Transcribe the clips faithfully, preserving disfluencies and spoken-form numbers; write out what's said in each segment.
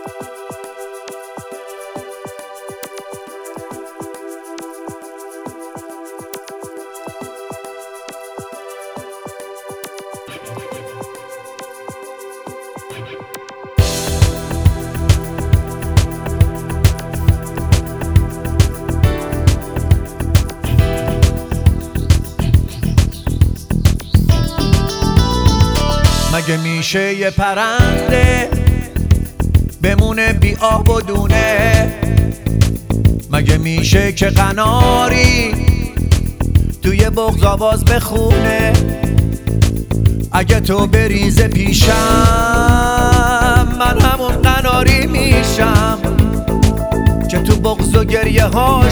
مگه میشه یه پرنده بمونه بی آب و دونه؟ مگه میشه که قناری توی بغض آواز بخونه؟ اگه تو بریز پیشم من همون قناری میشم که تو بغض و گریه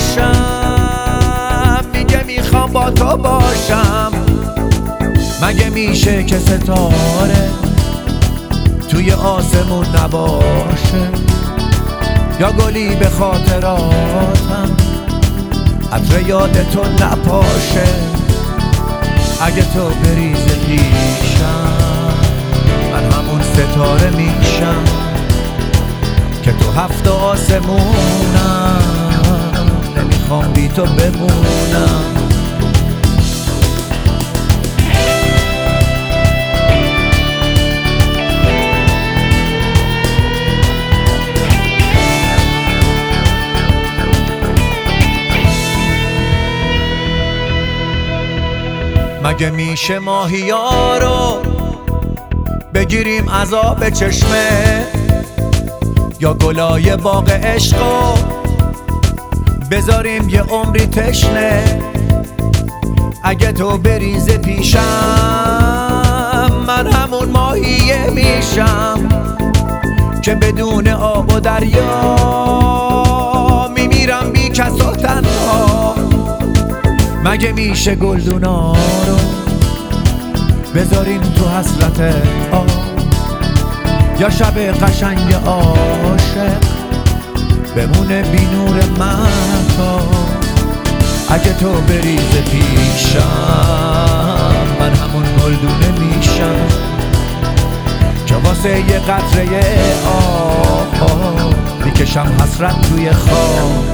هاشم میگه میخوام با تو باشم. مگه میشه که ستاره توی آسمون نباشه یا گلی به خاطراتم عطر یاد تو نپاشه؟ اگه تو بریز پیشم من همون ستاره میشم که تو هفت آسمونم نمیخوام بی تو بمونم. مگه میشه ماهیا رو بگیریم از آب چشمه یا گلای باغ عشقو بذاریم یه عمری تشنه؟ اگه تو بریز پیشم من همون ماهیه میشم که بدون آب و دریا میمیرم بی کس و تنها. مگه میشه گلدونا رو بذاریم تو حسرت آب یا شب قشنگ عاشق بمونه بی نور مهتاب؟ اگه تو بریز پیشم من همون گلدونه میشم که واسه یه قطره آب میکشم حسرت توی خواب.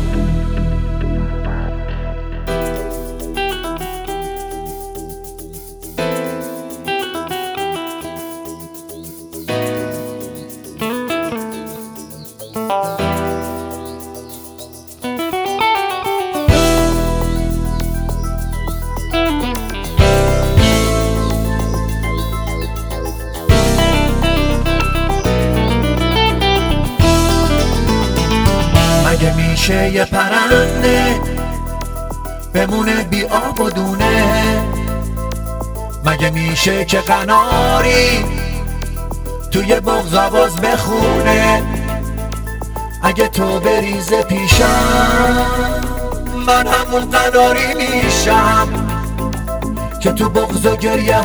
مگه میشه یه پرنده بمونه بی آب و دونه؟ مگه میشه که قناری توی بغض آواز بخونه؟ اگه تو بریز پیشم من همون قناری میشم که تو بغض و گریه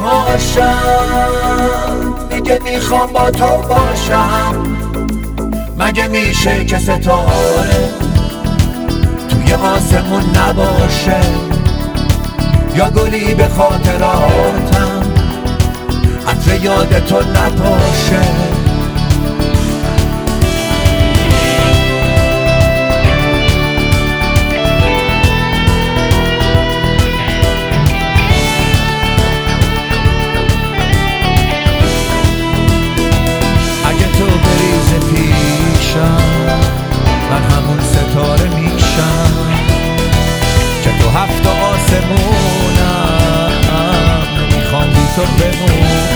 هاشم میگه میخوام با تو باشم. مگه میشه که ستاره توی آسمون نباشه یا گلی به خاطراتم عطر یاد تو نپاشه؟ من همون ستاره میشم که تو هفت آسمونم میخوام بی تو بمونم.